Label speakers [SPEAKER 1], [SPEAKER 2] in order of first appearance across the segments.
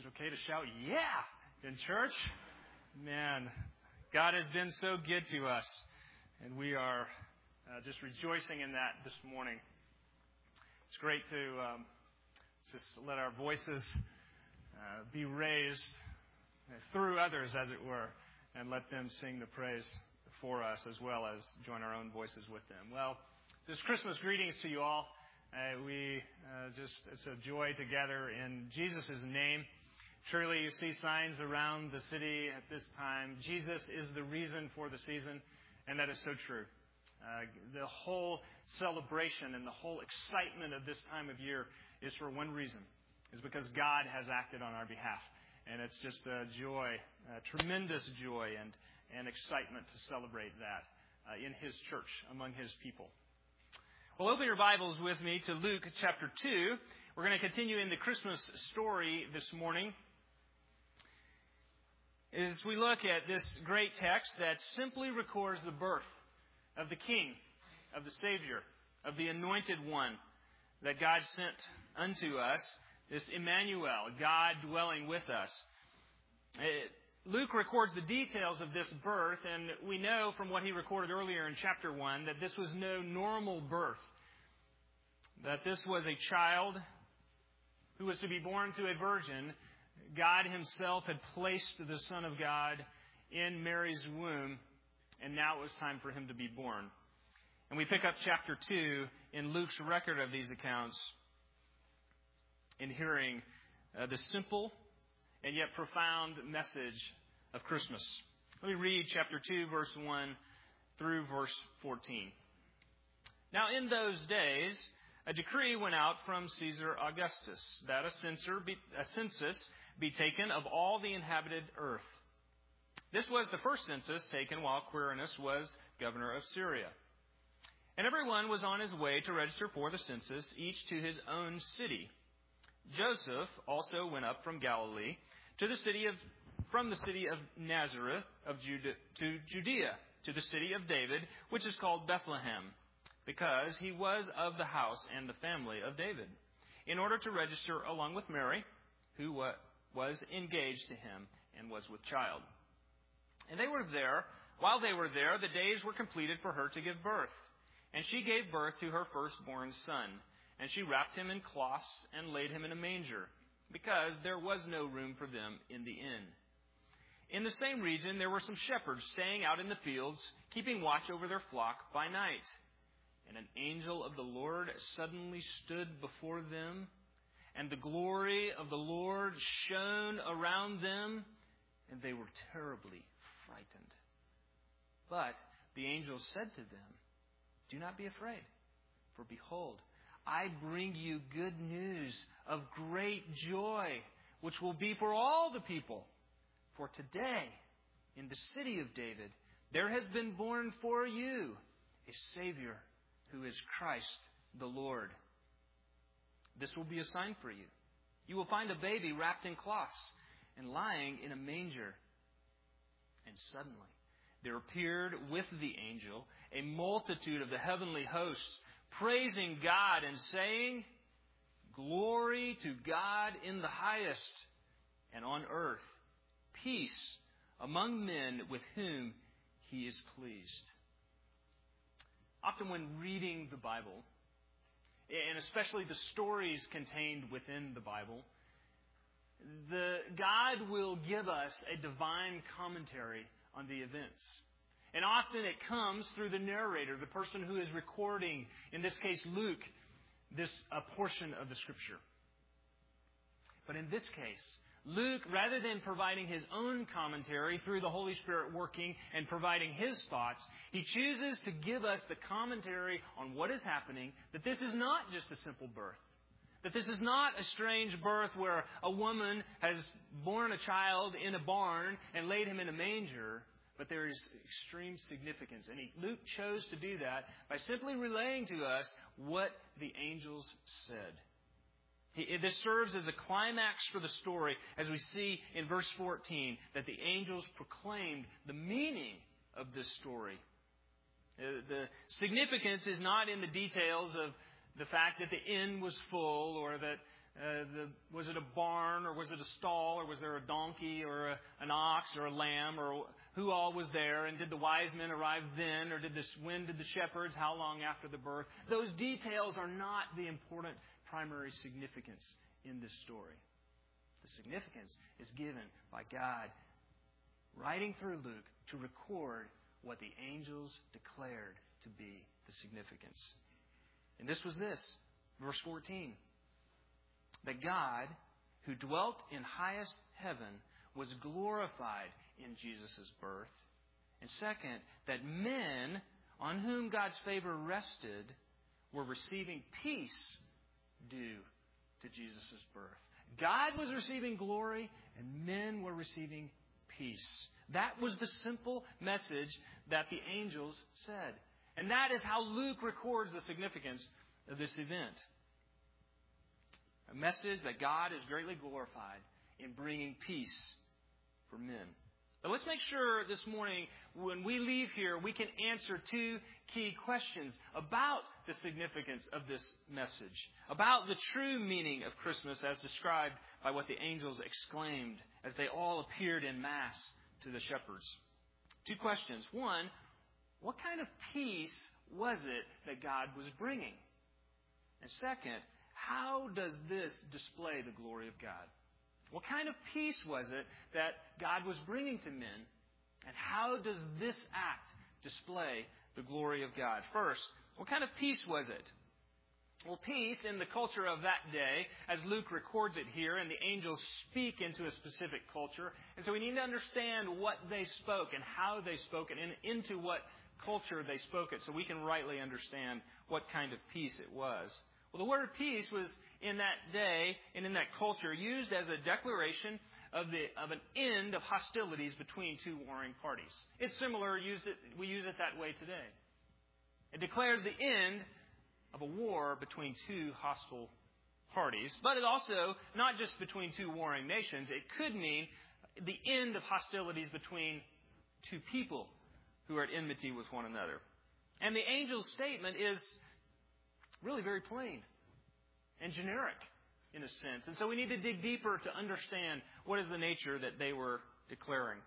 [SPEAKER 1] it okay to shout, yeah, in church? Man, God has been so good to us, and we are just rejoicing in that this morning. It's great to just let our voices be raised through others, as it were, and let them sing the praise for us as well as join our own voices with them. Well, just Christmas greetings to you all. It's a joy to gather in Jesus' name. Surely you see signs around the city at this time. Jesus is the reason for the season, and that is so true. The whole celebration and the whole excitement of this time of year is for one reason, is because God has acted on our behalf. And it's just a joy, a tremendous joy and excitement to celebrate that in His church, among His people. Well, open your Bibles with me to Luke chapter 2. We're going to continue in the Christmas story this morning as we look at this great text that simply records the birth of the King, of the Savior, of the Anointed One that God sent unto us, this Emmanuel, God dwelling with us. Luke records the details of this birth, and we know from what he recorded earlier in chapter 1 that this was no normal birth, that this was a child who was to be born to a virgin. God Himself had placed the Son of God in Mary's womb, and now it was time for Him to be born. And we pick up chapter 2 in Luke's record of these accounts in hearing the simple and yet profound message of Christmas. Let me read chapter 2, verse 1 through verse 14. Now in those days, a decree went out from Caesar Augustus that a census be taken of all the inhabited earth. This was the first census taken while Quirinius was governor of Syria. And everyone was on his way to register for the census, each to his own city. Joseph also went up from Galilee from the city of Nazareth of Judea to the city of David, which is called Bethlehem, because he was of the house and the family of David, in order to register along with Mary, who was engaged to him and was with child. And while they were there, the days were completed for her to give birth. And she gave birth to her firstborn son. And she wrapped him in cloths and laid him in a manger, because there was no room for them in the inn. In the same region, there were some shepherds staying out in the fields, keeping watch over their flock by night. And an angel of the Lord suddenly stood before them, and the glory of the Lord shone around them, and they were terribly frightened. But the angel said to them, "Do not be afraid, for behold, I bring you good news of great joy, which will be for all the people. For today, in the city of David, there has been born for you a Savior, who is Christ the Lord. This will be a sign for you. You will find a baby wrapped in cloths and lying in a manger." And suddenly there appeared with the angel a multitude of the heavenly hosts, praising God and saying, "Glory to God in the highest, and on earth peace among men with whom He is pleased." Often when reading the Bible, and especially the stories contained within the Bible, God will give us a divine commentary on the events. And often it comes through the narrator, the person who is recording, in this case Luke, a portion of the Scripture. But in this case, Luke, rather than providing his own commentary through the Holy Spirit working and providing his thoughts, he chooses to give us the commentary on what is happening, that this is not just a simple birth. That this is not a strange birth where a woman has born a child in a barn and laid him in a manger, but there is extreme significance. And Luke chose to do that by simply relaying to us what the angels said. This serves as a climax for the story, as we see in verse 14, that the angels proclaimed the meaning of this story. The significance is not in the details of the fact that the inn was full, or that Was it a barn, or was it a stall, or was there a donkey, or an ox, or a lamb, or who all was there? And did the wise men arrive then, or when did the shepherds? How long after the birth? Those details are not the important primary significance in this story. The significance is given by God writing through Luke to record what the angels declared to be the significance. And this was this, verse 14. That God, who dwelt in highest heaven, was glorified in Jesus' birth. And second, that men on whom God's favor rested were receiving peace due to Jesus' birth. God was receiving glory, and men were receiving peace. That was the simple message that the angels said. And that is how Luke records the significance of this event. A message that God is greatly glorified in bringing peace for men. But let's make sure this morning, when we leave here, we can answer two key questions about the significance of this message, about the true meaning of Christmas as described by what the angels exclaimed as they all appeared en masse to the shepherds. Two questions. One, what kind of peace was it that God was bringing? And second, how does this display the glory of God? What kind of peace was it that God was bringing to men? And how does this act display the glory of God? First, what kind of peace was it? Well, peace in the culture of that day, as Luke records it here, and the angels speak into a specific culture. And so we need to understand what they spoke and how they spoke it and into what culture they spoke it so we can rightly understand what kind of peace it was. Well, the word peace was in that day and in that culture used as a declaration of an end of hostilities between two warring parties. It's similar. We use it that way today. It declares the end of a war between two hostile parties, but it also, not just between two warring nations, it could mean the end of hostilities between two people who are at enmity with one another. And the angel's statement is really very plain and generic in a sense. And so we need to dig deeper to understand what is the nature that they were declaring.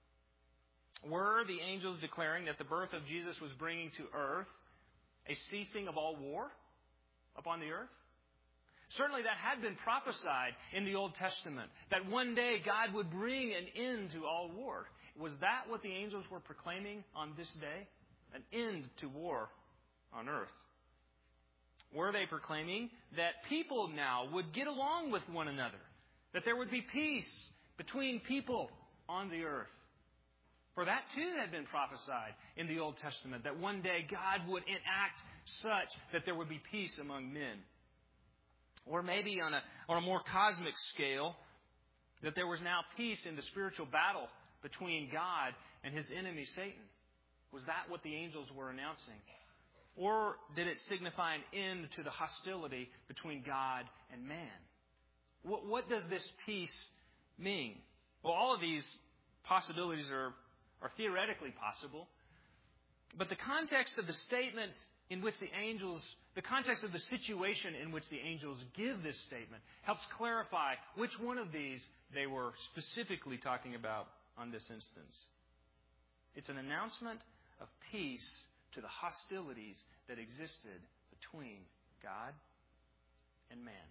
[SPEAKER 1] Were the angels declaring that the birth of Jesus was bringing to earth a ceasing of all war upon the earth? Certainly that had been prophesied in the Old Testament, that one day God would bring an end to all war. Was that what the angels were proclaiming on this day? An end to war on earth. Were they proclaiming that people now would get along with one another? That there would be peace between people on the earth? For that too had been prophesied in the Old Testament, that one day God would enact such that there would be peace among men. Or maybe on a more cosmic scale, that there was now peace in the spiritual battle between God and his enemy Satan. Was that what the angels were announcing? Or did it signify an end to the hostility between God and man? What does this peace mean? Well, all of these possibilities are theoretically possible. But the context of the statement in which the context of the situation in which the angels give this statement helps clarify which one of these they were specifically talking about on this instance. It's an announcement of peace to the hostilities that existed between God and man.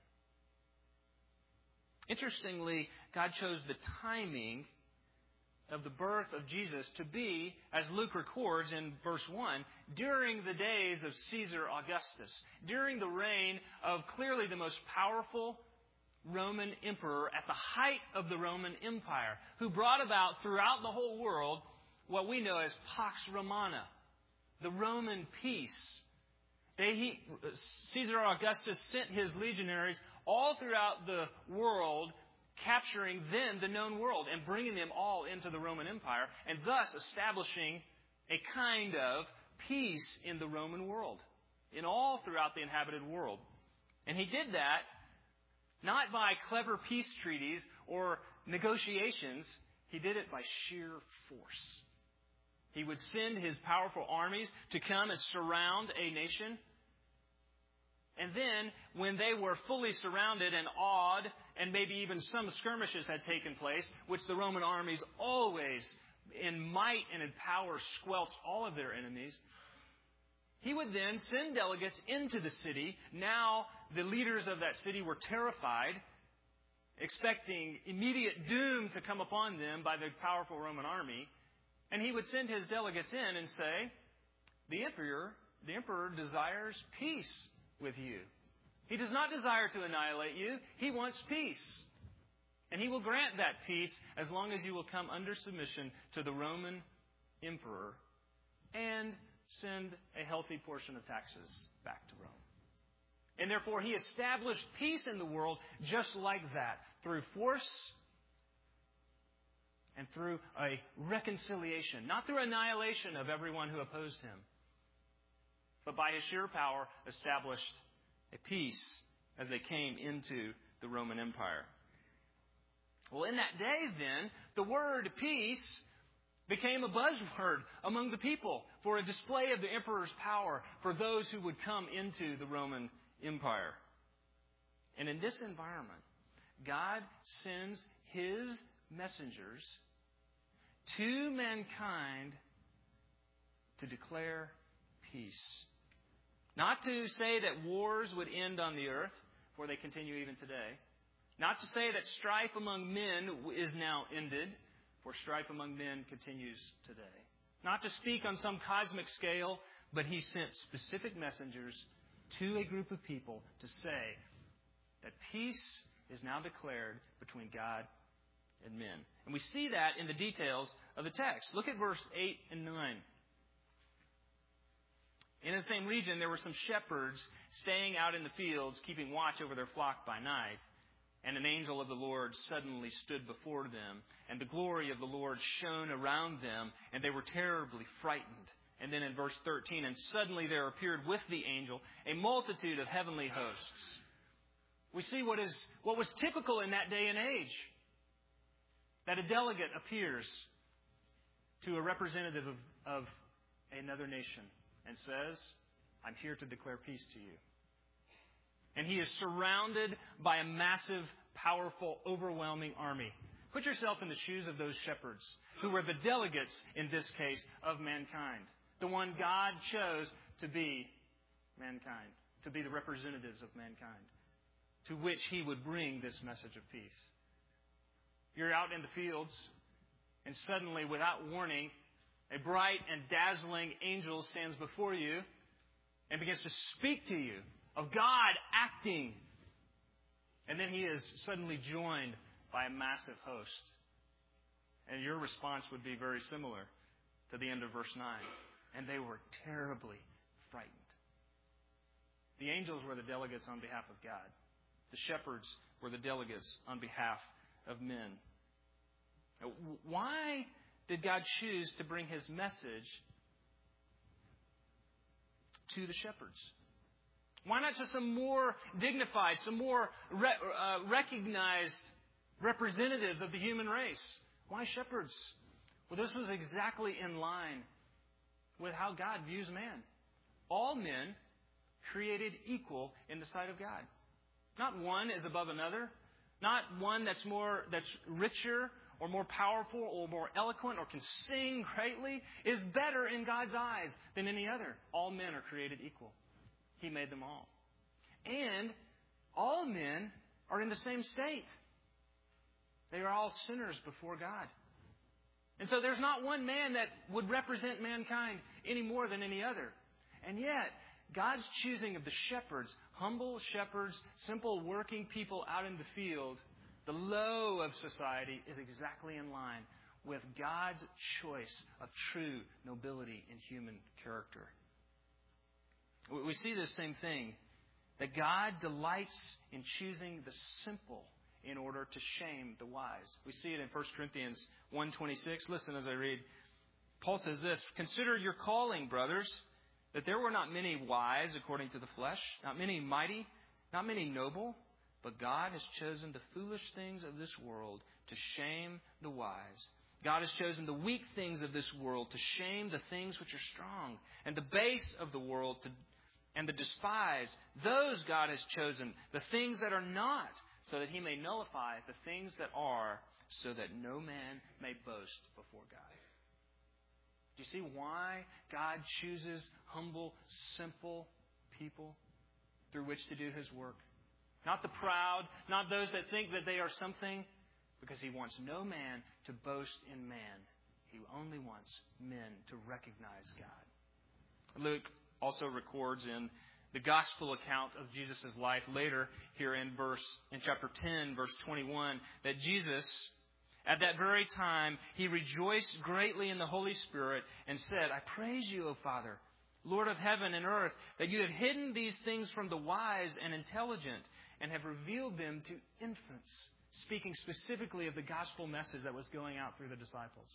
[SPEAKER 1] Interestingly, God chose the timing of the birth of Jesus to be, as Luke records in verse 1, during the days of Caesar Augustus, during the reign of clearly the most powerful Roman emperor at the height of the Roman Empire, who brought about throughout the whole world what we know as Pax Romana, the Roman peace. Caesar Augustus sent his legionaries all throughout the world, capturing then the known world and bringing them all into the Roman Empire, and thus establishing a kind of peace in the Roman world, in all throughout the inhabited world. And he did that not by clever peace treaties or negotiations. He did it by sheer force. He would send his powerful armies to come and surround a nation. And then, when they were fully surrounded and awed, and maybe even some skirmishes had taken place, which the Roman armies always, in might and in power, squelched all of their enemies, he would then send delegates into the city. Now, the leaders of that city were terrified, expecting immediate doom to come upon them by the powerful Roman army. And he would send his delegates in and say, the emperor desires peace with you. He does not desire to annihilate you. He wants peace. And he will grant that peace as long as you will come under submission to the Roman emperor and send a healthy portion of taxes back to Rome. And therefore, he established peace in the world just like that, through force and through a reconciliation, not through annihilation of everyone who opposed him, but by his sheer power established a peace as they came into the Roman Empire. Well, in that day then, the word peace became a buzzword among the people for a display of the emperor's power for those who would come into the Roman Empire. And in this environment, God sends his messengers to mankind to declare peace. Not to say that wars would end on the earth, for they continue even today. Not to say that strife among men is now ended, for strife among men continues today. Not to speak on some cosmic scale, but he sent specific messengers to a group of people to say that peace is now declared between God and men. And we see that in the details of the text. Look at verse 8 and 9. In the same region, there were some shepherds staying out in the fields, keeping watch over their flock by night. And an angel of the Lord suddenly stood before them, and the glory of the Lord shone around them, and they were terribly frightened. And then in verse 13, and suddenly there appeared with the angel a multitude of heavenly hosts. We see what was typical in that day and age, that a delegate appears to a representative of another nation and says, I'm here to declare peace to you. And he is surrounded by a massive, powerful, overwhelming army. Put yourself in the shoes of those shepherds who were the delegates, in this case, of mankind. The one God chose to be mankind, to be the representatives of mankind, to which he would bring this message of peace. You're out in the fields, and suddenly, without warning, a bright and dazzling angel stands before you and begins to speak to you of God acting. And then he is suddenly joined by a massive host. And your response would be very similar to the end of verse 9. And they were terribly frightened. The angels were the delegates on behalf of God. The shepherds were the delegates on behalf of men. Now, why did God choose to bring his message to the shepherds? Why not to some more dignified, some more recognized representatives of the human race? Why shepherds? Well, this was exactly in line with how God views man. All men created equal in the sight of God. Not one is above another. Not one that's richer or more powerful or more eloquent or can sing greatly is better in God's eyes than any other. All men are created equal. He made them all. And all men are in the same state. They are all sinners before God. And so there's not one man that would represent mankind any more than any other. And yet, God's choosing of the shepherds, humble shepherds, simple working people out in the field, the low of society, is exactly in line with God's choice of true nobility in human character. We see this same thing, that God delights in choosing the simple in order to shame the wise. We see it in 1 Corinthians 1:26. Listen as I read. Paul says this, "Consider your calling, brothers, that there were not many wise according to the flesh, not many mighty, not many noble, but God has chosen the foolish things of this world to shame the wise. God has chosen the weak things of this world to shame the things which are strong, and the base of the world and the despised, those God has chosen, the things that are not, so that He may nullify the things that are, so that no man may boast before God. Do you see why God chooses humble, simple people through which to do His work? Not the proud, not those that think that they are something, because He wants no man to boast in man. He only wants men to recognize God. Luke also records in the gospel account of Jesus' life later here in chapter 10, verse 21, that Jesus, at that very time, He rejoiced greatly in the Holy Spirit and said, I praise you, O Father, Lord of heaven and earth, that you have hidden these things from the wise and intelligent and have revealed them to infants, speaking specifically of the gospel message that was going out through the disciples.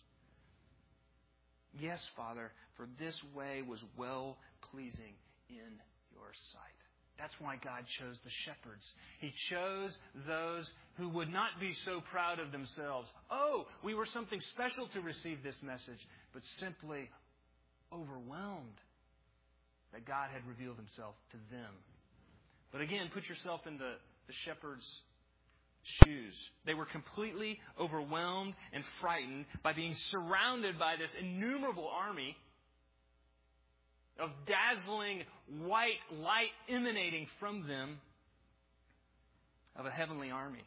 [SPEAKER 1] Yes, Father, for this way was well-pleasing in your sight. That's why God chose the shepherds. He chose those who would not be so proud of themselves. Oh, we were something special to receive this message, but simply overwhelmed that God had revealed Himself to them. But again, put yourself in the shepherd's shoes. They were completely overwhelmed and frightened by being surrounded by this innumerable army of dazzling white light emanating from them of a heavenly army.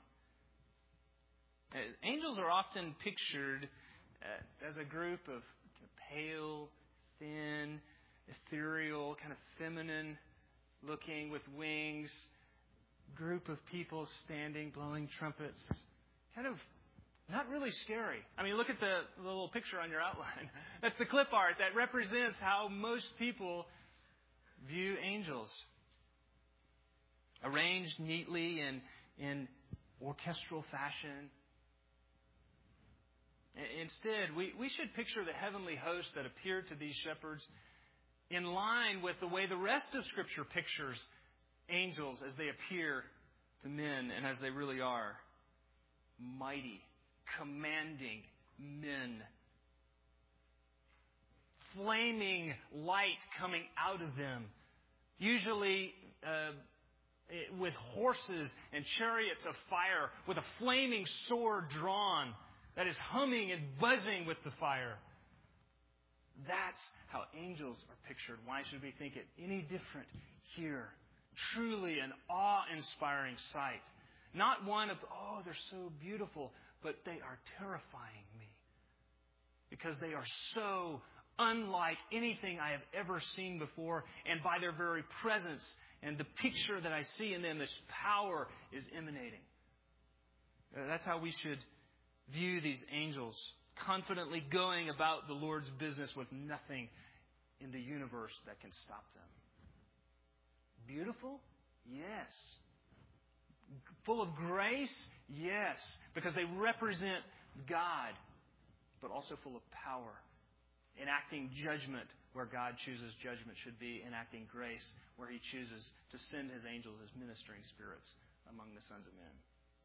[SPEAKER 1] Angels are often pictured as a group of pale, thin, ethereal, kind of feminine looking with wings, group of people standing, blowing trumpets. Kind of not really scary. I mean, look at the little picture on your outline. That's the clip art that represents how most people view angels. Arranged neatly in orchestral fashion. Instead, we should picture the heavenly host that appeared to these shepherds in line with the way the rest of Scripture pictures angels as they appear to men and as they really are. Mighty, commanding men. Flaming light coming out of them. Usually with horses and chariots of fire, with a flaming sword drawn that is humming and buzzing with the fire. That's how angels are pictured. Why should we think it any different here? Truly an awe-inspiring sight. Not one of, oh, they're so beautiful, but they are terrifying me. Because they are so unlike anything I have ever seen before, and by their very presence and the picture that I see in them, this power is emanating. That's how we should view these angels, confidently going about the Lord's business with nothing in the universe that can stop them. Beautiful? Yes. Full of grace? Yes. Because they represent God, but also full of power. Enacting judgment where God chooses judgment should be. Enacting grace where He chooses to send His angels as ministering spirits among the sons of men.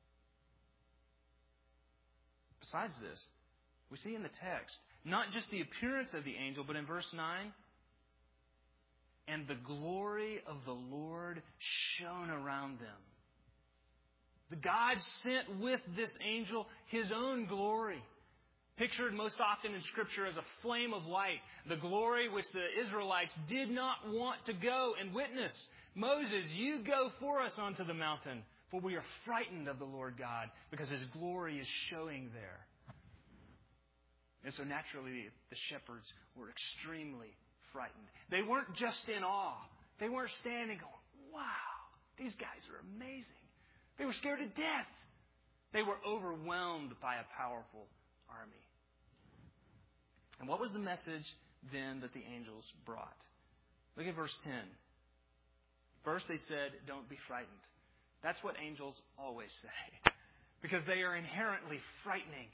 [SPEAKER 1] Besides this, we see in the text not just the appearance of the angel, but in verse 9, and the glory of the Lord shone around them. The God sent with this angel His own glory. Pictured most often in Scripture as a flame of light. The glory which the Israelites did not want to go and witness. Moses, you go for us onto the mountain, for we are frightened of the Lord God, because His glory is showing there. And so naturally, the shepherds were extremely frightened. They weren't just in awe. They weren't standing going, wow, these guys are amazing. They were scared to death. They were overwhelmed by a powerful army. And what was the message then that the angels brought? Look at verse 10. First they said, don't be frightened. That's what angels always say, because they are inherently frightening.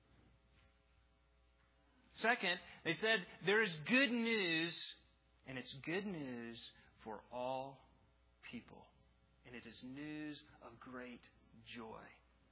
[SPEAKER 1] Second, they said, there is good news, and it's good news for all people. And it is news of great joy.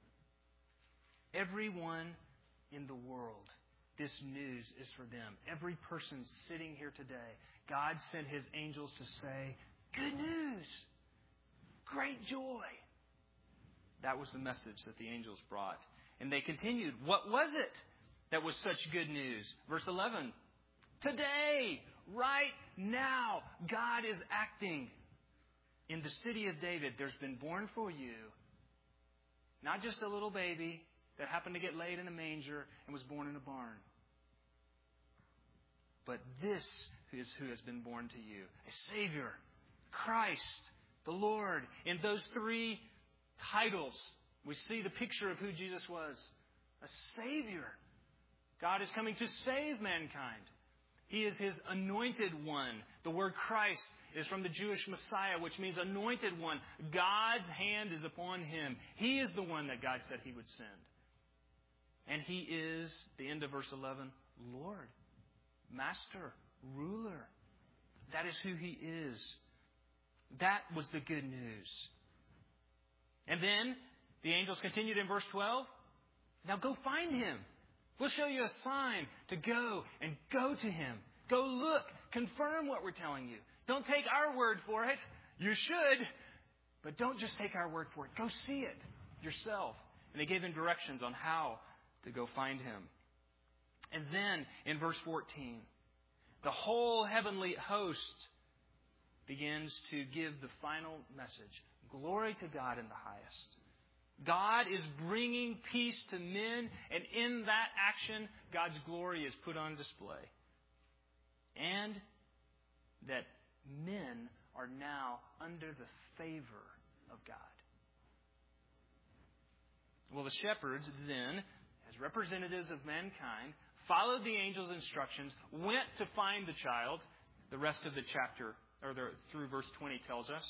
[SPEAKER 1] Everyone in the world, this news is for them. Every person sitting here today, God sent His angels to say, Good news. Great joy. That was the message that the angels brought. And they continued. What was it that was such good news? Verse 11. Today, right now, God is acting. In the city of David, there's been born for you not just a little baby that happened to get laid in a manger and was born in a barn. But this is who has been born to you. A Savior, Christ, the Lord. In those three titles, we see the picture of who Jesus was. A Savior. God is coming to save mankind. He is His anointed one. The word Christ is from the Jewish Messiah, which means anointed one. God's hand is upon Him. He is the one that God said He would send. And He is, the end of verse 11, Lord, Master, Ruler. That is who He is. That was the good news. And then the angels continued in verse 12. Now go find Him. We'll show you a sign to go and go to Him. Go look. Confirm what we're telling you. Don't take our word for it. You should. But don't just take our word for it. Go see it yourself. And they gave him directions on how to go find Him. And then in verse 14, the whole heavenly host begins to give the final message. Glory to God in the highest. God is bringing peace to men, and in that action, God's glory is put on display. And that men are now under the favor of God. Well, the shepherds then, as representatives of mankind, followed the angel's instructions, went to find the child. The rest of the chapter, through verse 20, tells us.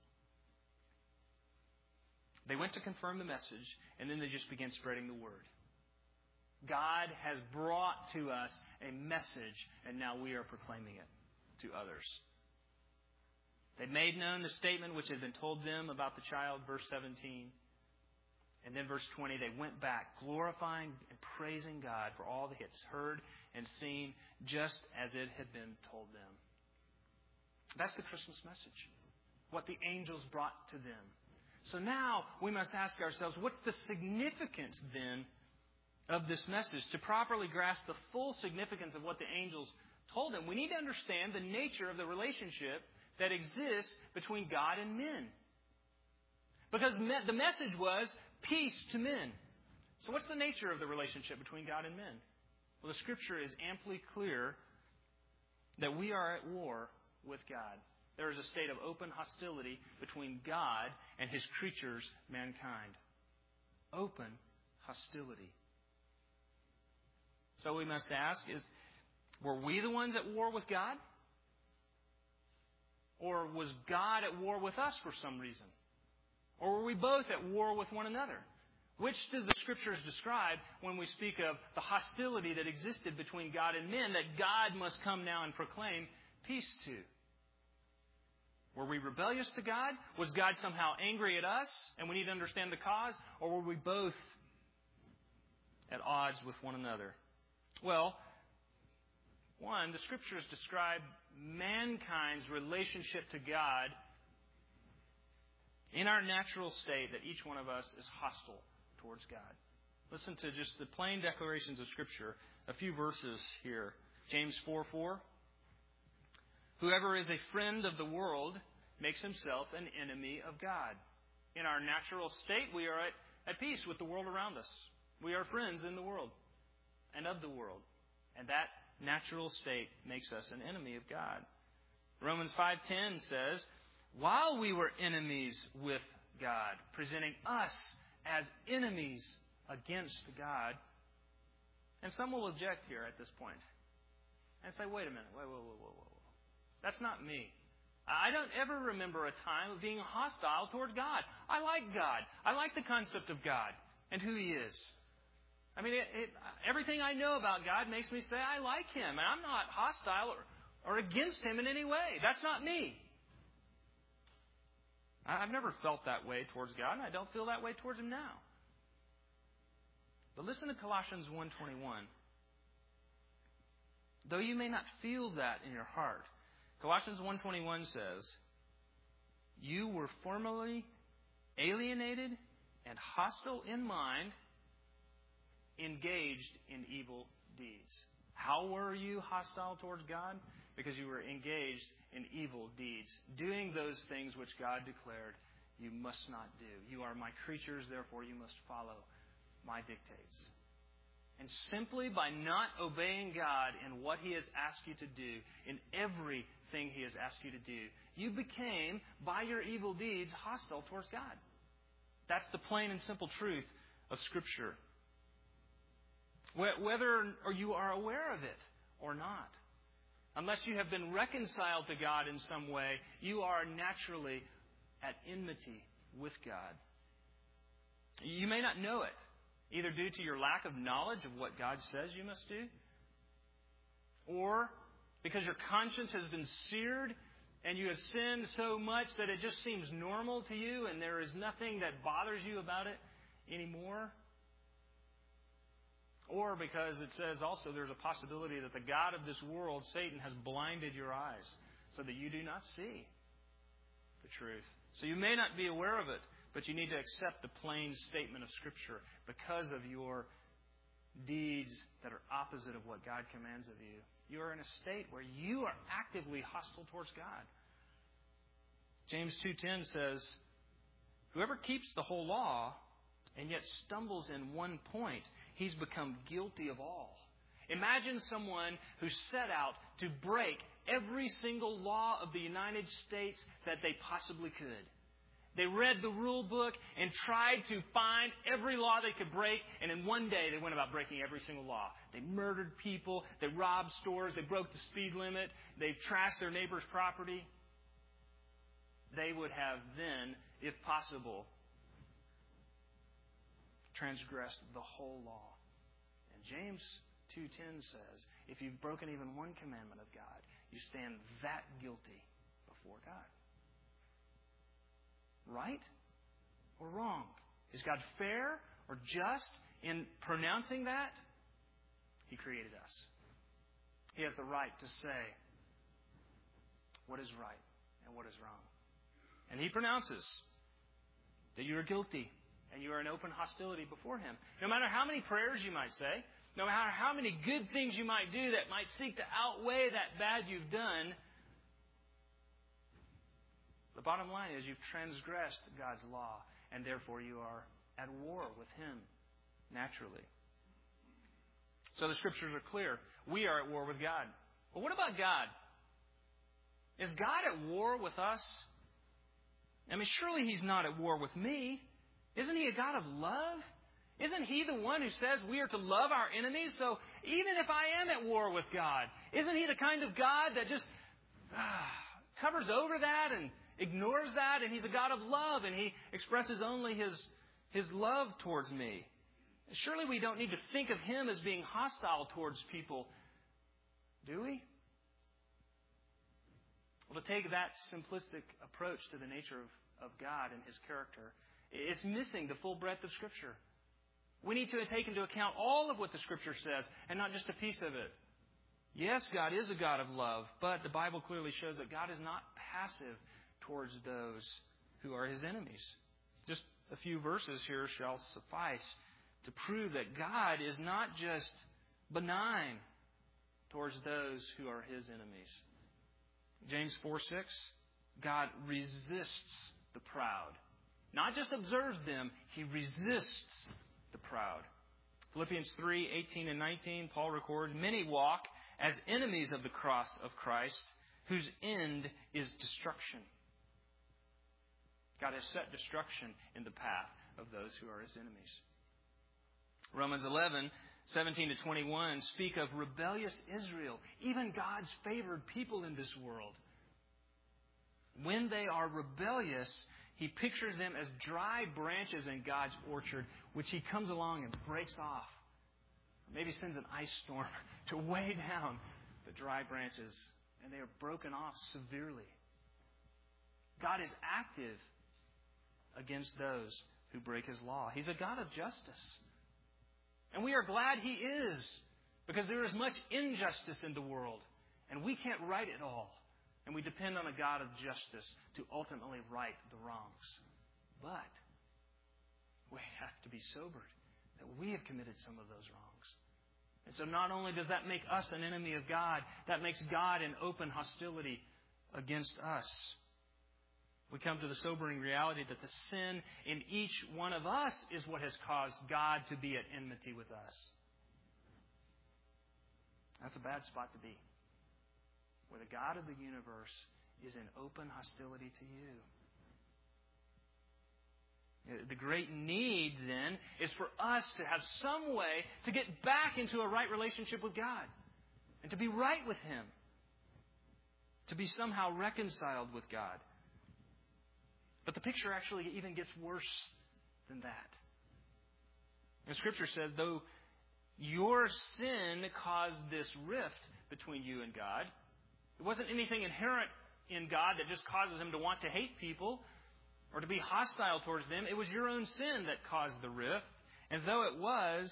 [SPEAKER 1] They went to confirm the message, and then they just began spreading the word. God has brought to us a message, and now we are proclaiming it to others. They made known the statement which had been told them about the child, verse 17. And then verse 20, they went back, glorifying and praising God for all that He had heard and seen, just as it had been told them. That's the Christmas message. What the angels brought to them. So now we must ask ourselves, what's the significance then of this message? To properly grasp the full significance of what the angels told them, we need to understand the nature of the relationship that exists between God and men. Because the message was peace to men. So what's the nature of the relationship between God and men? Well, the Scripture is amply clear that we are at war with God. There is a state of open hostility between God and His creatures, mankind. Open hostility. So we must ask, were we the ones at war with God? Or was God at war with us for some reason? Or were we both at war with one another? Which does the Scriptures describe when we speak of the hostility that existed between God and men that God must come now and proclaim peace to? Were we rebellious to God? Was God somehow angry at us and we need to understand the cause? Or were we both at odds with one another? Well, one, the Scriptures describe mankind's relationship to God in our natural state, that each one of us is hostile towards God. Listen to just the plain declarations of Scripture. A few verses here. James 4:4. Whoever is a friend of the world makes himself an enemy of God. In our natural state, we are at peace with the world around us. We are friends in the world and of the world. And that natural state makes us an enemy of God. Romans 5:10 says, while we were enemies with God, presenting us as enemies against God. And some will object here at this point and say, wait a minute, whoa. That's not me. I don't ever remember a time of being hostile toward God. I like God. I like the concept of God and who He is. I mean, everything I know about God makes me say I like Him. And I'm not hostile or against Him in any way. That's not me. I've never felt that way towards God, and I don't feel that way towards Him now. But listen to Colossians 1:21. Though you may not feel that in your heart, Colossians 1:21 says, You were formerly alienated and hostile in mind, engaged in evil deeds. How were you hostile towards God? Because you were engaged in evil deeds, doing those things which God declared you must not do. You are my creatures, therefore you must follow my dictates. And simply by not obeying God in what He has asked you to do, in everything He has asked you to do, you became, by your evil deeds, hostile towards God. That's the plain and simple truth of Scripture. Whether you are aware of it or not, unless you have been reconciled to God in some way, you are naturally at enmity with God. You may not know it, either due to your lack of knowledge of what God says you must do, or because your conscience has been seared and you have sinned so much that it just seems normal to you and there is nothing that bothers you about it anymore. Or because it says also there's a possibility that the God of this world, Satan, has blinded your eyes so that you do not see the truth. So you may not be aware of it, but you need to accept the plain statement of Scripture because of your deeds that are opposite of what God commands of you. You are in a state where you are actively hostile towards God. James 2:10 says, "Whoever keeps the whole law and yet stumbles in one point, he's become guilty of all." Imagine someone who set out to break every single law of the United States that they possibly could. They read the rule book and tried to find every law they could break, and in one day they went about breaking every single law. They murdered people, they robbed stores, they broke the speed limit, they trashed their neighbor's property. They would have then, if possible, transgressed the whole law. And James 2:10 says, if you've broken even one commandment of God, you stand that guilty before God. Right or wrong? Is God fair or just in pronouncing that? He created us. He has the right to say what is right and what is wrong. And He pronounces that you are guilty and you are in open hostility before Him. No matter how many prayers you might say, no matter how many good things you might do that might seek to outweigh that bad you've done, the bottom line is you've transgressed God's law, and therefore you are at war with Him naturally. So the Scriptures are clear. We are at war with God. But what about God? Is God at war with us? I mean, surely He's not at war with me. Isn't He a God of love? Isn't He the one who says we are to love our enemies? So even if I am at war with God, isn't He the kind of God that just covers over that and ignores that? And He's a God of love, and He expresses only His love towards me. Surely we don't need to think of Him as being hostile towards people, do we? Well, to take that simplistic approach to the nature of God and His character, it's missing the full breadth of Scripture. We need to take into account all of what the Scripture says and not just a piece of it. Yes, God is a God of love, but the Bible clearly shows that God is not passive towards those who are His enemies. Just a few verses here shall suffice to prove that God is not just benign towards those who are His enemies. James 4:6, God resists the proud. Not just observes them, He resists the proud. Philippians 3:18 and 19, Paul records, many walk as enemies of the cross of Christ, whose end is destruction. God has set destruction in the path of those who are His enemies. Romans 11:17 to 21 speak of rebellious Israel, even God's favored people in this world. When they are rebellious, He pictures them as dry branches in God's orchard, which He comes along and breaks off. Maybe sends an ice storm to weigh down the dry branches, and they are broken off severely. God is active against those who break His law. He's a God of justice. And we are glad He is, because there is much injustice in the world, and we can't right it all. And we depend on a God of justice to ultimately right the wrongs. But we have to be sobered that we have committed some of those wrongs. And so not only does that make us an enemy of God, that makes God in open hostility against us. We come to the sobering reality that the sin in each one of us is what has caused God to be at enmity with us. That's a bad spot to be, where the God of the universe is in open hostility to you. The great need, then, is for us to have some way to get back into a right relationship with God and to be right with Him, to be somehow reconciled with God. But the picture actually even gets worse than that. The Scripture says, though your sin caused this rift between you and God, it wasn't anything inherent in God that just causes Him to want to hate people or to be hostile towards them. It was your own sin that caused the rift. And though it was,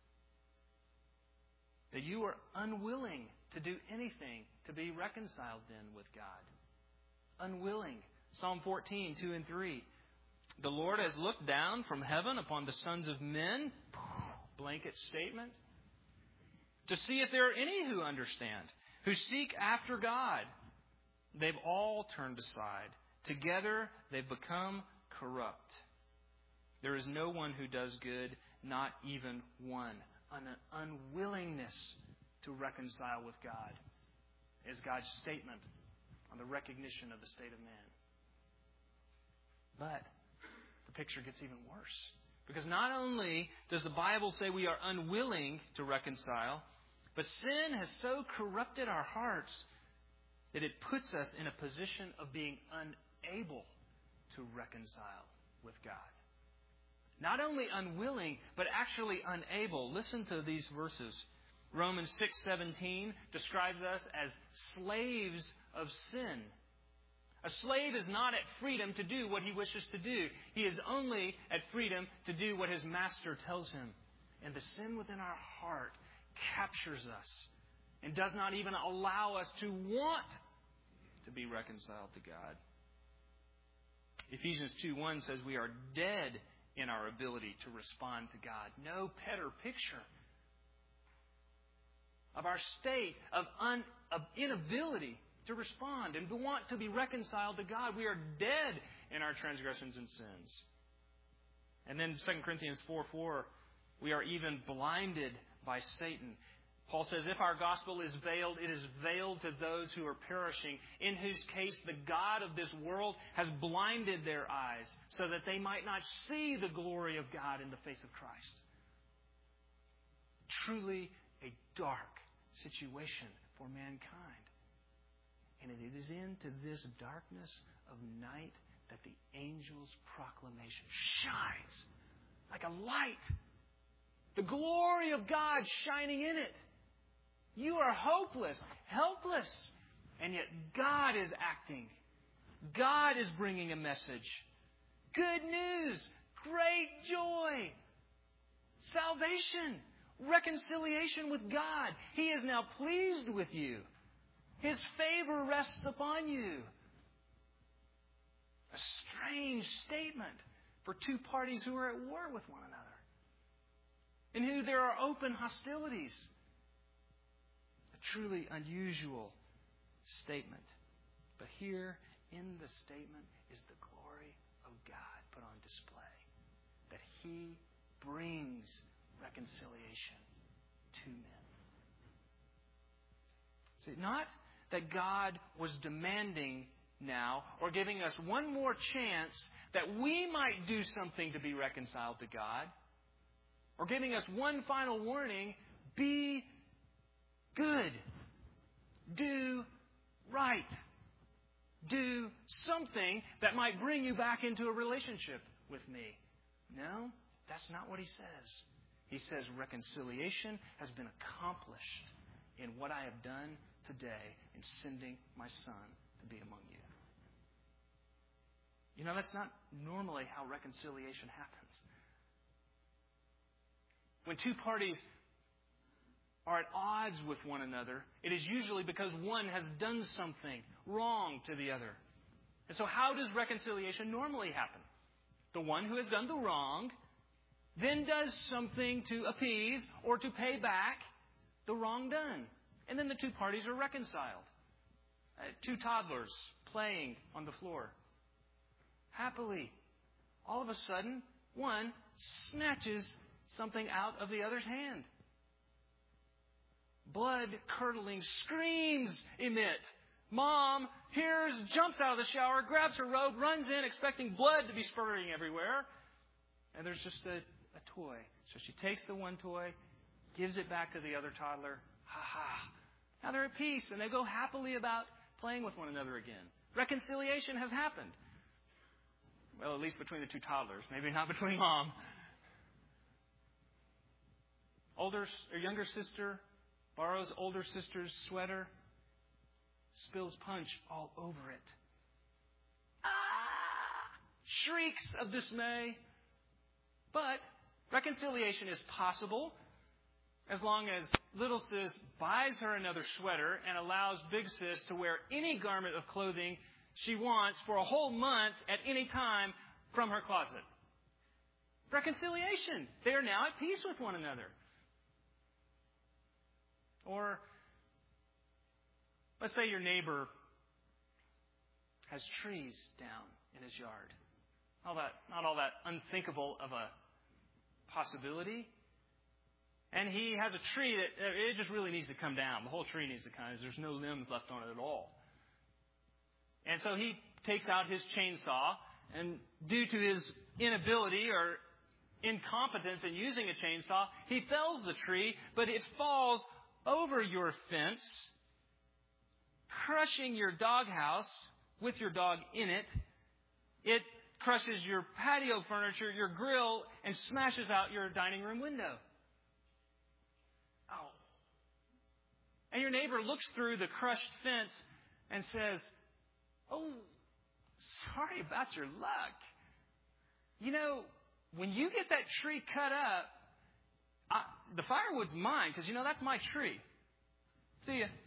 [SPEAKER 1] that you were unwilling to do anything to be reconciled then with God. Unwilling. Psalm 14, 2 and 3. The Lord has looked down from heaven upon the sons of men, blanket statement, to see if there are any who understand, who seek after God. They've all turned aside. Together they've become corrupt. There is no one who does good, not even one. An unwillingness to reconcile with God is God's statement on the recognition of the state of man. But the picture gets even worse. Because not only does the Bible say we are unwilling to reconcile, but sin has so corrupted our hearts that it puts us in a position of being unable to reconcile with God. Not only unwilling, but actually unable. Listen to these verses. Romans 6:17 describes us as slaves of sin. A slave is not at freedom to do what he wishes to do. He is only at freedom to do what his master tells him. And the sin within our heart captures us and does not even allow us to want to be reconciled to God. Ephesians 2:1 says we are dead in our ability to respond to God. No better picture of our state of inability to respond and to want to be reconciled to God. We are dead in our transgressions and sins. And then 2 Corinthians 4:4, we are even blinded by Satan. Paul says, if our gospel is veiled, it is veiled to those who are perishing, in whose case the God of this world has blinded their eyes so that they might not see the glory of God in the face of Christ. Truly a dark situation for mankind. And it is into this darkness of night that the angel's proclamation shines like a light. The glory of God shining in it. You are hopeless, helpless, and yet God is acting. God is bringing a message. Good news, great joy, salvation, reconciliation with God. He is now pleased with you. His favor rests upon you. A strange statement for two parties who are at war with one another, in who there are open hostilities. A truly unusual statement. But here in the statement is the glory of God put on display. That He brings reconciliation to men. See, not that God was demanding now or giving us one more chance that we might do something to be reconciled to God, or giving us one final warning, be good, do right, do something that might bring you back into a relationship with me. No, that's not what He says. He says reconciliation has been accomplished in what I have done today in sending my Son to be among you. You know, that's not normally how reconciliation happens. When two parties are at odds with one another, it is usually because one has done something wrong to the other. And so how does reconciliation normally happen? The one who has done the wrong then does something to appease or to pay back the wrong done. And then the two parties are reconciled. Two toddlers playing on the floor. Happily, all of a sudden, one snatches something out of the other's hand. Blood-curdling screams emit. Mom jumps out of the shower, grabs her robe, runs in expecting blood to be spurting everywhere. And there's just a toy. So she takes the one toy, gives it back to the other toddler. Ha-ha. Now they're at peace and they go happily about playing with one another again. Reconciliation has happened. Well, at least between the two toddlers. Maybe not between Mom. Younger sister borrows older sister's sweater, spills punch all over it. Shrieks of dismay. But reconciliation is possible as long as little sis buys her another sweater and allows big sis to wear any garment of clothing she wants for a whole month at any time from her closet. Reconciliation. They are now at peace with one another. Or let's say your neighbor has trees down in his yard. Not all that unthinkable of a possibility. And he has a tree that it just really needs to come down. The whole tree needs to come down. There's no limbs left on it at all. And so he takes out his chainsaw, and due to his inability or incompetence in using a chainsaw, he fells the tree, but it falls over your fence, crushing your doghouse with your dog in it. It crushes your patio furniture, your grill, and smashes out your dining room window. Oh. And your neighbor looks through the crushed fence and says, "Oh, sorry about your luck. You know, when you get that tree cut up, the firewood's mine, because, that's my tree. See ya."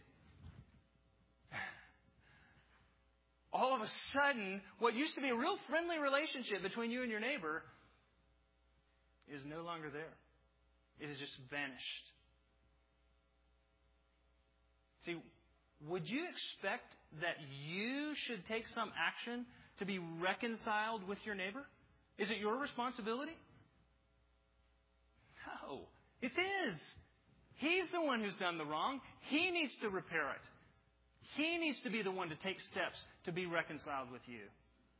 [SPEAKER 1] All of a sudden, what used to be a real friendly relationship between you and your neighbor is no longer there. It has just vanished. See, would you expect that you should take some action to be reconciled with your neighbor? Is it your responsibility? No, it's his. He's the one who's done the wrong. He needs to repair it. He needs to be the one to take steps to be reconciled with you.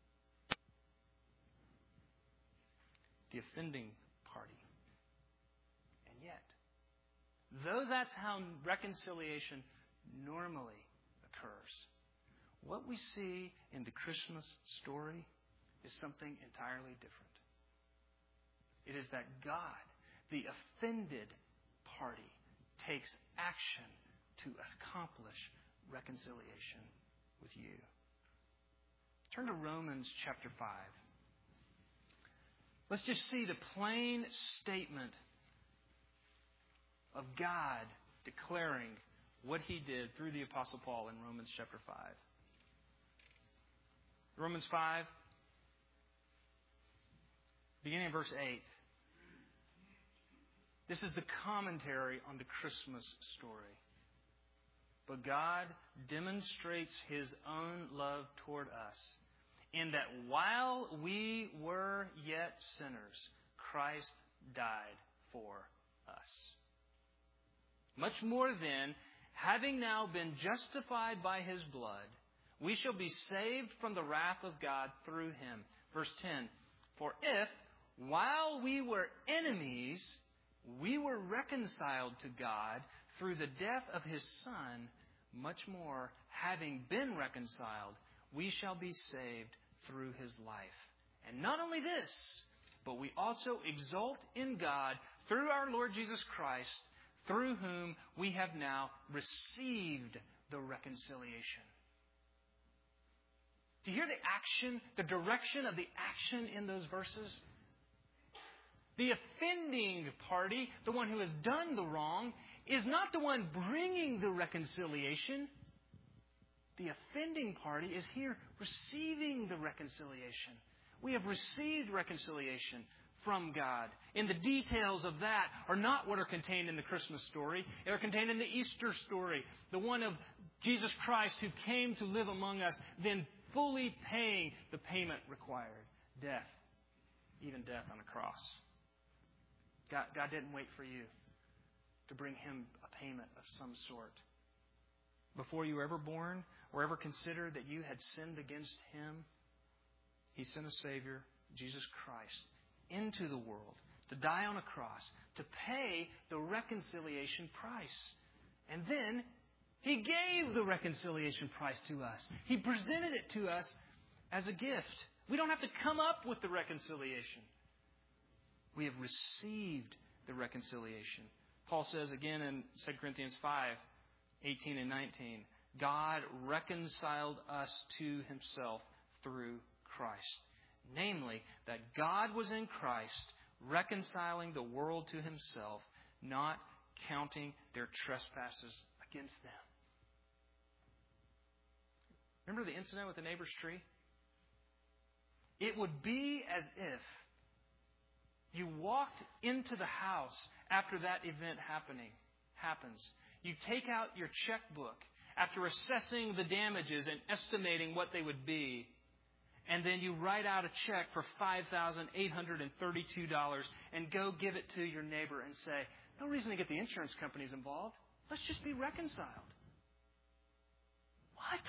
[SPEAKER 1] The offending party. And yet, though that's how reconciliation normally occurs, what we see in the Christmas story is something entirely different. It is that God, the offended party, takes action to accomplish reconciliation with you. Turn to Romans chapter 5. Let's just see the plain statement of God declaring what He did through the Apostle Paul in Romans chapter 5. Romans 5, beginning in verse 8. This is the commentary on the Christmas story. But God demonstrates His own love toward us in that while we were yet sinners, Christ died for us. Much more then, having now been justified by His blood, we shall be saved from the wrath of God through Him. Verse 10, for if, while we were enemies, we were reconciled to God through the death of His Son, much more, having been reconciled, we shall be saved through His life. And not only this, but we also exult in God through our Lord Jesus Christ, through whom we have now received the reconciliation. Do you hear the action, the direction of the action in those verses? The offending party, the one who has done the wrong, is not the one bringing the reconciliation. The offending party is here receiving the reconciliation. We have received reconciliation from God. And the details of that are not what are contained in the Christmas story. They are contained in the Easter story. The one of Jesus Christ who came to live among us, then fully paying the payment required. Death. Even death on a cross. God didn't wait for you to bring Him a payment of some sort. Before you were ever born or ever considered that you had sinned against Him, He sent a Savior, Jesus Christ, into the world to die on a cross, to pay the reconciliation price. And then He gave the reconciliation price to us. He presented it to us as a gift. We don't have to come up with the reconciliation. We have received the reconciliation. Paul says again in 2 Corinthians 5:18 and 19, God reconciled us to Himself through Christ. Namely, that God was in Christ, reconciling the world to Himself, not counting their trespasses against them. Remember the incident with the neighbor's tree? It would be as if you walked into the house after that event happens. You take out your checkbook after assessing the damages and estimating what they would be. And then you write out a check for $5,832 and go give it to your neighbor and say, no reason to get the insurance companies involved. Let's just be reconciled. What?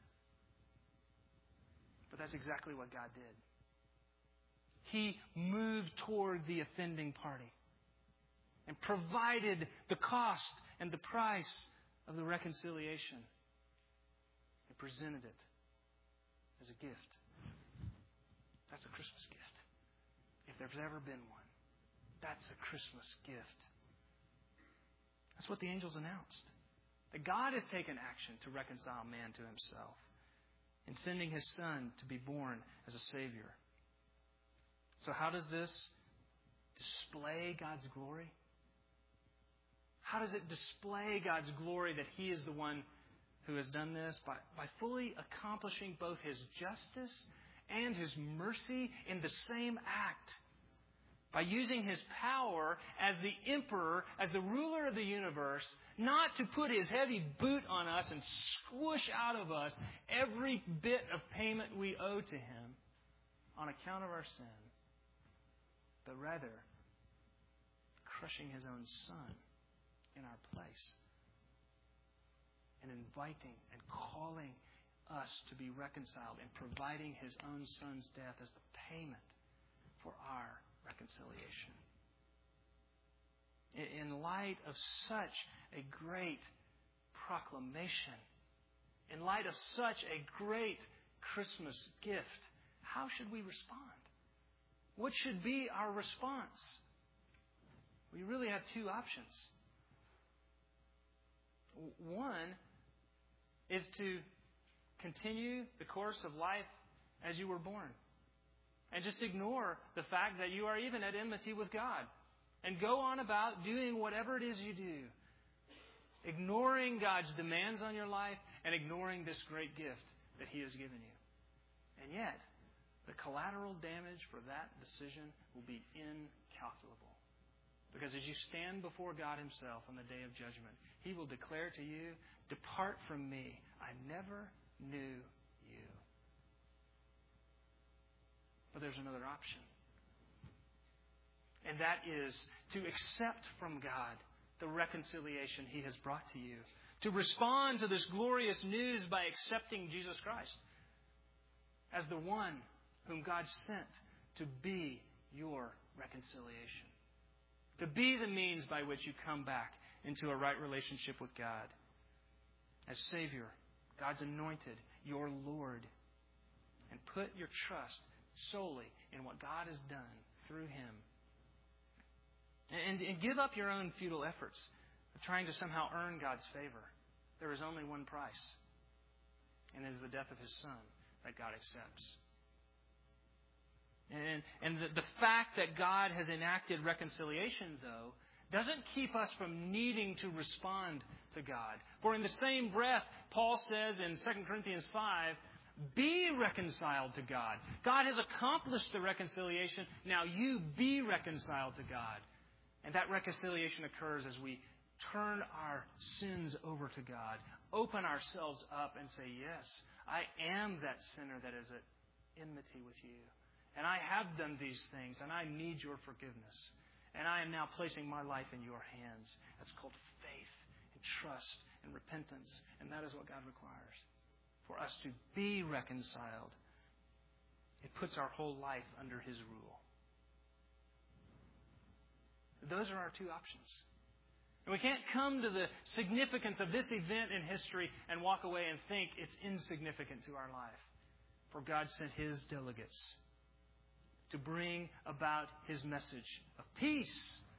[SPEAKER 1] But that's exactly what God did. He moved toward the offending party and provided the cost and the price of the reconciliation and presented it as a gift. That's a Christmas gift. If there's ever been one, that's a Christmas gift. That's what the angels announced. That God has taken action to reconcile man to Himself in sending His Son to be born as a Savior. So how does this display God's glory? How does it display God's glory that He is the one who has done this? By fully accomplishing both His justice and His mercy in the same act. By using His power as the emperor, as the ruler of the universe, not to put His heavy boot on us and squish out of us every bit of payment we owe to Him on account of our sin, but rather crushing His own Son in our place and inviting and calling us to be reconciled and providing His own Son's death as the payment for our reconciliation. In light of such a great proclamation, in light of such a great Christmas gift, how should we respond? What should be our response? We really have two options. One is to continue the course of life as you were born. And just ignore the fact that you are even at enmity with God. And go on about doing whatever it is you do. Ignoring God's demands on your life and ignoring this great gift that He has given you. And yet, the collateral damage for that decision will be incalculable. Because as you stand before God Himself on the day of judgment, He will declare to you, "Depart from me, I never knew you." But there's another option. And that is to accept from God the reconciliation He has brought to you. To respond to this glorious news by accepting Jesus Christ as the one whom God sent to be your reconciliation. To be the means by which you come back into a right relationship with God. As Savior, God's anointed, your Lord. And put your trust solely in what God has done through Him. And give up your own futile efforts of trying to somehow earn God's favor. There is only one price. And it is the death of His Son that God accepts. And the fact that God has enacted reconciliation, though, doesn't keep us from needing to respond to God. For in the same breath, Paul says in 2 Corinthians 5, be reconciled to God. God has accomplished the reconciliation. Now you be reconciled to God. And that reconciliation occurs as we turn our sins over to God, open ourselves up and say, yes, I am that sinner that is at enmity with you. And I have done these things, and I need your forgiveness. And I am now placing my life in your hands. That's called faith and trust and repentance. And that is what God requires. For us to be reconciled, it puts our whole life under His rule. Those are our two options. And we can't come to the significance of this event in history and walk away and think it's insignificant to our life. For God sent His delegates to bring about His message of peace.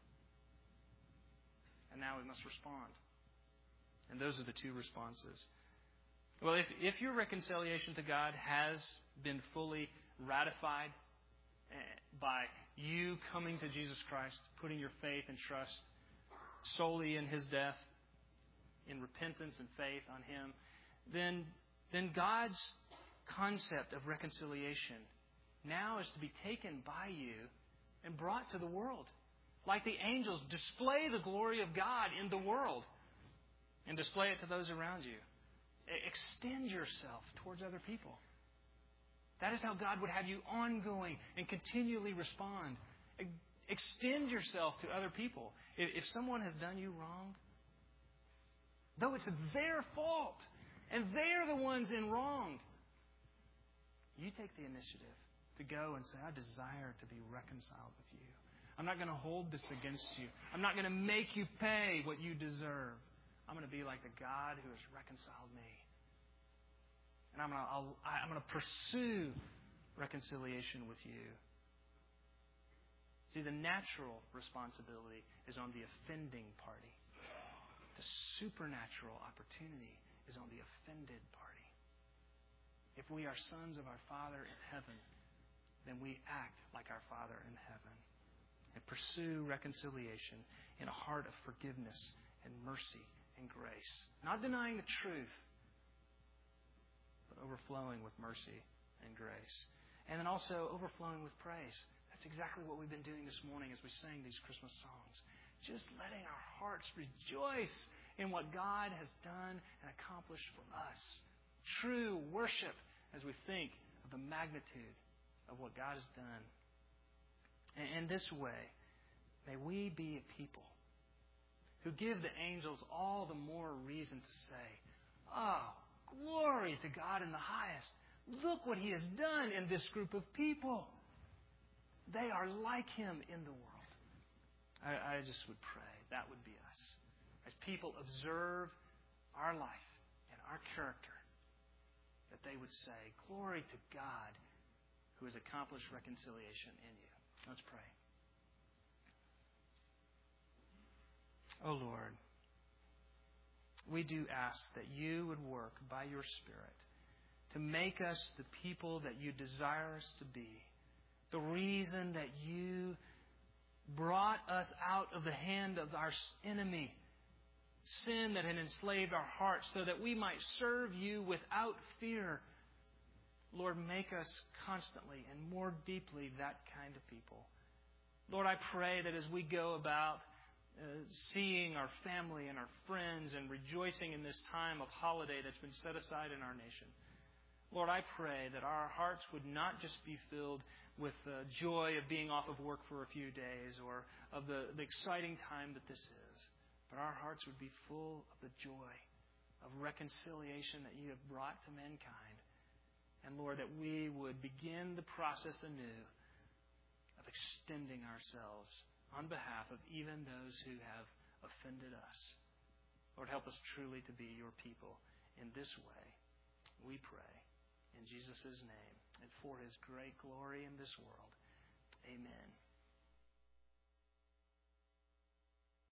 [SPEAKER 1] And now we must respond. And those are the two responses. Well, if your reconciliation to God has been fully ratified by you coming to Jesus Christ, putting your faith and trust solely in His death, in repentance and faith on Him, then God's concept of reconciliation now is to be taken by you and brought to the world. Like the angels, display the glory of God in the world and display it to those around you. Extend yourself towards other people. That is how God would have you ongoing and continually respond. Extend yourself to other people. If someone has done you wrong, though it's their fault and they're the ones in wrong, you take the initiative to go and say, I desire to be reconciled with you. I'm not going to hold this against you. I'm not going to make you pay what you deserve. I'm going to be like the God who has reconciled me. And I'm going to pursue reconciliation with you. See, the natural responsibility is on the offending party. The supernatural opportunity is on the offended party. If we are sons of our Father in heaven, then we act like our Father in heaven and pursue reconciliation in a heart of forgiveness and mercy and grace. Not denying the truth, but overflowing with mercy and grace. And then also overflowing with praise. That's exactly what we've been doing this morning as we sang these Christmas songs. Just letting our hearts rejoice in what God has done and accomplished for us. True worship as we think of the magnitude of what God has done. And in this way, may we be a people who give the angels all the more reason to say, oh, glory to God in the highest. Look what He has done in this group of people. They are like Him in the world. I just would pray that would be us. As people observe our life and our character, that they would say, glory to God who has accomplished reconciliation in you. Let's pray. Oh Lord, we do ask that you would work by your Spirit to make us the people that you desire us to be. The reason that you brought us out of the hand of our enemy, sin that had enslaved our hearts, so that we might serve you without fear. Lord, make us constantly and more deeply that kind of people. Lord, I pray that as we go about seeing our family and our friends and rejoicing in this time of holiday that's been set aside in our nation, Lord, I pray that our hearts would not just be filled with the joy of being off of work for a few days or of the exciting time that this is, but our hearts would be full of the joy of reconciliation that you have brought to mankind. And Lord, that we would begin the process anew of extending ourselves on behalf of even those who have offended us. Lord, help us truly to be your people in this way. We pray in Jesus' name and for His great glory in this world. Amen.